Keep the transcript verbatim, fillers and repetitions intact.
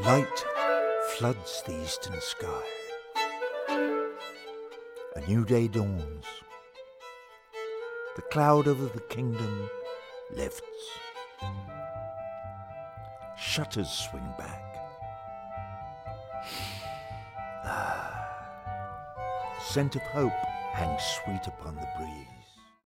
Light floods the eastern sky. A new day dawns. The cloud over the kingdom lifts. Shutters swing back. Ah, scent of hope hangs sweet upon the breeze.